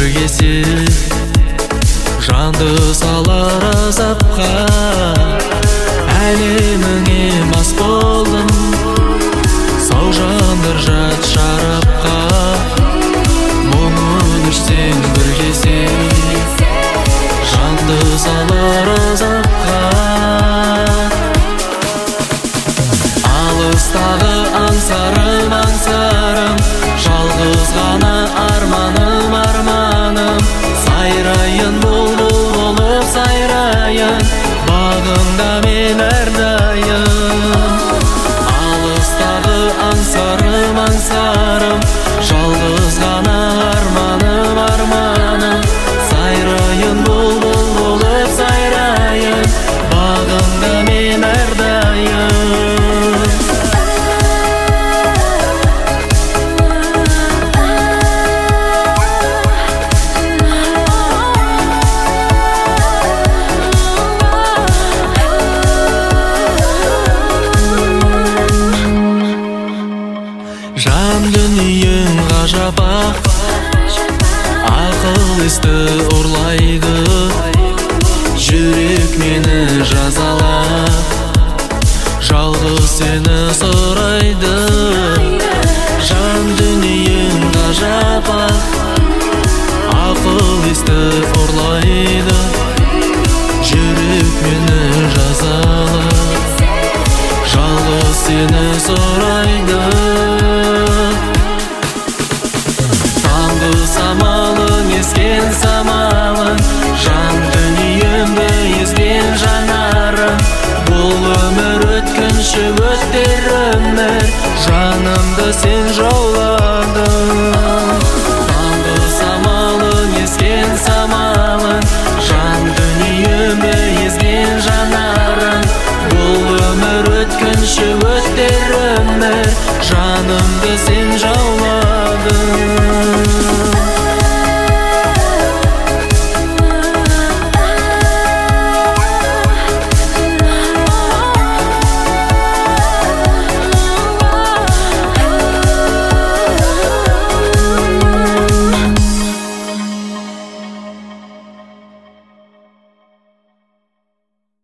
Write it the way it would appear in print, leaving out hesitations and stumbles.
кесе жанды салар азапқа. Әлеміңе мас болдым, сау жандыр жат шарапқа. Мұңын ішсең бір кесе жанды салар азапқа. Алыстағы аңсарым, аңсарым, жалғыз ғана арманым, арманым. Сайрайын бұлбұл болып сайрайын, бағымда мен әрдайым. Алыстағы аңсарым, аңсарым, жалғыз ғана арманым, арманым. Сайрайын бұлбұл болып сайрайын, бағымда мен әрдайым. Жан дүниең ғажап ақ, ақыл есті ұрлайды. Жүрек мені жазалап, жалғыз сені сұрайды. Жан дүниең ғажап ақ, ақыл есті ұрлайды. Жүрек мені жазалап, жалғыз сені сұрайды. Самалың ескен самалың, жан дүниемді езген жанарың. Бұл өмір өткінші өтер өмір, жанымды сен жаула.